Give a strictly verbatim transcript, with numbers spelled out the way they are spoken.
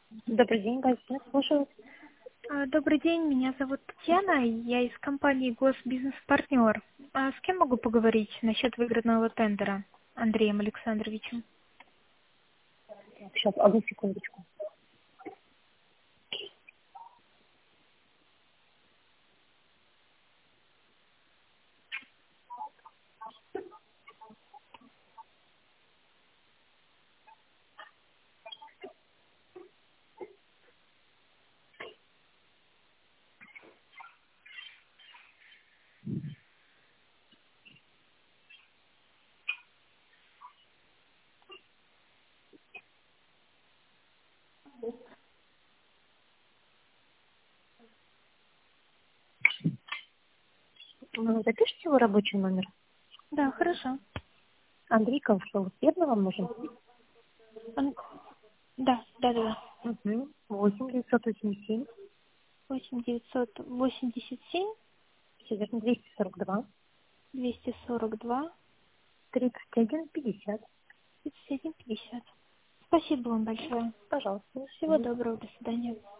Добрый день, гостиница, слушаю. А, Добрый день, меня зовут Татьяна, я из компании Госбизнес-партнер. А с кем могу поговорить насчет выигранного тендера? Андреем Александровичем. Сейчас, одну секундочку. Ну, запишите его рабочий номер. Да, хорошо. Андрей Ковшов. Верно вам нужен? Ан- Да, да, да. да. Угу. восемь девятьсот восемьдесят семь, восемь девятьсот восемьдесят семь все верно, двести сорок два, двести сорок два тридцать один пятьдесят. тридцать один пятьдесят. Спасибо вам большое. Пожалуйста. Всего Мгм. доброго, до свидания.